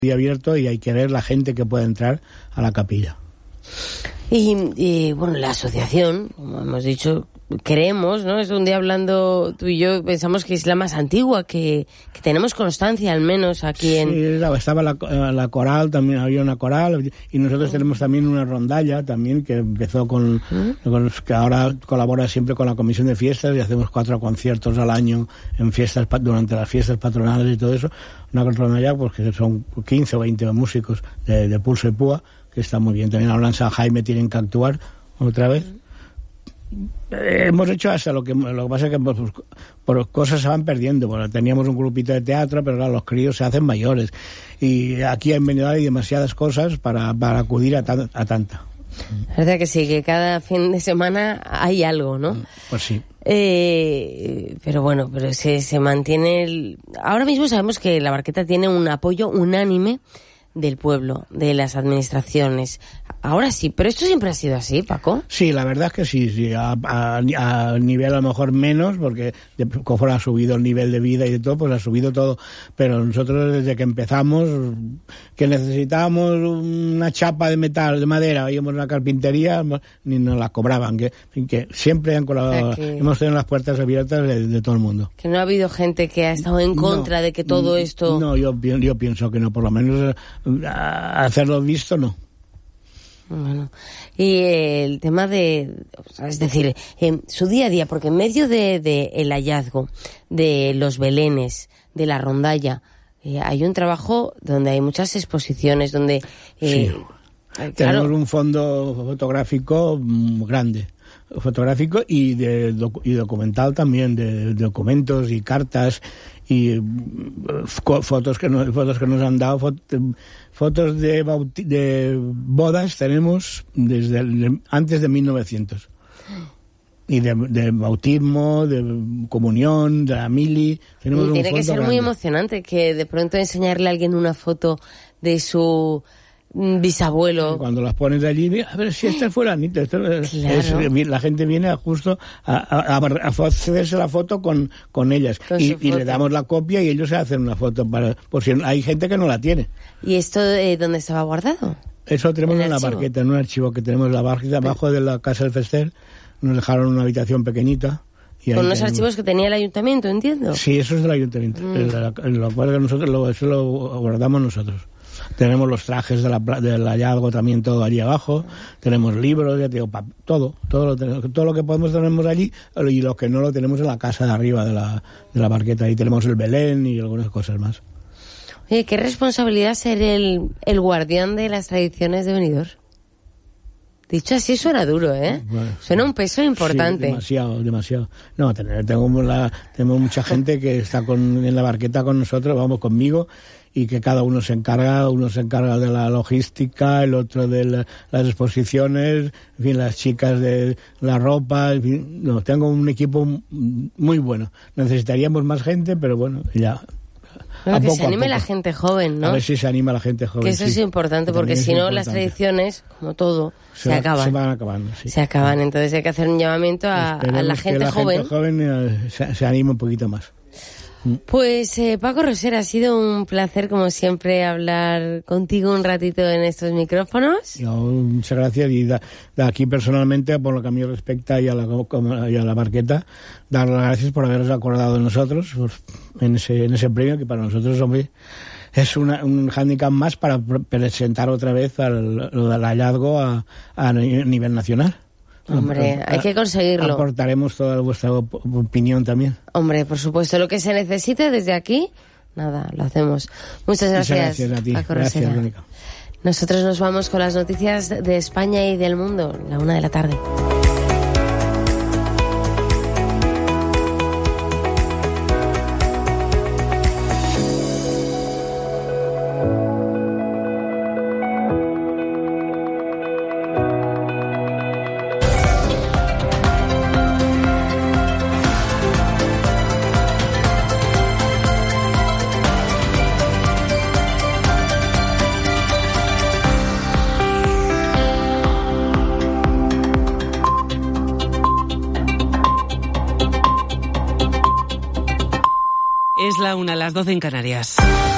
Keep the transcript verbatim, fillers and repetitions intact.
día abierto y hay que ver la gente que puede entrar a la capilla. Y, y bueno, la asociación, como hemos dicho, creemos, ¿no? Es un día hablando tú y yo, pensamos que es la más antigua, que, que tenemos constancia al menos aquí en... Sí, estaba la, la coral, también había una coral, y nosotros uh-huh. tenemos también una rondalla también que empezó con, uh-huh. con los que ahora colabora siempre con la comisión de fiestas y hacemos cuatro conciertos al año en fiestas, durante las fiestas patronales y todo eso. Una rondalla pues que son quince o veinte músicos de, de pulso y púa, que está muy bien. También ahora en San Jaime tienen que actuar otra vez. Eh, hemos hecho hasta lo que lo que pasa es que por, por cosas se van perdiendo. Bueno, teníamos un grupito de teatro, pero ahora los críos se hacen mayores y aquí en Benidorm hay demasiadas cosas para, para acudir a, tan, a tanta. La verdad que sí, que cada fin de semana hay algo, ¿no? Pues sí. Eh, pero bueno, pero se, se mantiene el... Ahora mismo sabemos que la Barqueta tiene un apoyo unánime del pueblo, de las administraciones. Ahora sí, pero esto siempre ha sido así, Paco. Sí, la verdad es que sí, sí. A, a, a nivel a lo mejor menos, porque conforme ha subido el nivel de vida y de todo, pues ha subido todo. Pero nosotros desde que empezamos, que necesitábamos una chapa de metal, de madera, íbamos a una carpintería, ni nos la cobraban. Que, que siempre han colaborado, o sea que... hemos tenido las puertas abiertas de, de todo el mundo. Que no ha habido gente que ha estado en contra no, de que todo esto... No, yo, yo pienso que no, por lo menos a hacerlo visto, no. Bueno, y eh, el tema de, es decir, eh, su día a día, porque en medio de, de el hallazgo, de los belenes, de la rondalla, eh, hay un trabajo donde hay muchas exposiciones, donde... Eh, sí. Claro. Tenemos un fondo fotográfico grande, fotográfico y de docu- y documental también, de, de documentos y cartas y uh, fotos que nos, fotos que nos han dado, fot- fotos de, bauti- de bodas tenemos desde el, antes de mil novecientos. Y de, de bautismo, de comunión, de la mili. Tenemos y tiene un que ser grande. Muy emocionante que de pronto enseñarle a alguien una foto de su bisabuelo. Cuando las pones allí, a ver si este fue fulanito. Esto claro. es, la gente viene justo a, a, a hacerse la foto con, con ellas. Con y, y le damos la copia y ellos se hacen una foto. Para, por si hay gente que no la tiene. ¿Y esto eh, dónde estaba guardado? Eso lo tenemos en, en la archivo? Barqueta, en un archivo que tenemos en la Barqueta, abajo de la Casa del Fester. Nos dejaron una habitación pequeñita. Y con unos tenemos... archivos que tenía el ayuntamiento, entiendo. Sí, eso es del ayuntamiento. Mm. Lo, lo, nosotros, lo, eso lo guardamos nosotros. Tenemos los trajes de la, del hallazgo también todo allí abajo, tenemos libros, ya te digo, pa, todo, todo lo, tenemos, todo lo que podemos tenemos allí y lo que no lo tenemos en la casa de arriba de la, de la Barqueta. Ahí tenemos el Belén y algunas cosas más. Oye, qué responsabilidad ser el, el guardián de las tradiciones de Benidorm. Dicho así suena duro, ¿eh? Bueno, suena un peso importante. Sí, demasiado, demasiado. No, tenemos, la, tenemos mucha gente que está con, en la Barqueta con nosotros, vamos conmigo, y que cada uno se encarga, uno se encarga de la logística, el otro de la, las exposiciones, en fin, las chicas de la ropa, en fin, no, tengo un equipo muy bueno. Necesitaríamos más gente, pero bueno, ya... Bueno, que poco, se anime la gente joven, ¿no? A ver si se anima la gente joven. Que eso sí. es importante, porque si no las tradiciones, como todo, se, se acaban. Se van acabando, sí. Se acaban, entonces hay que hacer un llamamiento a, a la gente que la joven. gente joven eh, se, se anime un poquito más. Pues eh, Paco Rosera, ha sido un placer como siempre hablar contigo un ratito en estos micrófonos. No, muchas gracias y de, de aquí personalmente, por lo que a mí respecta y a la, y a la Barqueta, dar las gracias por haberos acordado de nosotros pues, en ese en ese premio que para nosotros, hombre, es una, un hándicap más para presentar otra vez al, lo del hallazgo a, a nivel nacional. Hombre, hay que conseguirlo. Aportaremos toda vuestra op- opinión también. Hombre, por supuesto, lo que se necesite desde aquí, nada, lo hacemos. Muchas gracias, Muchas gracias a ti. Paco Gracias, Rosera. Mónica. Nosotros nos vamos con las noticias de España y del mundo, la una de la tarde. Es la una, las doce en Canarias.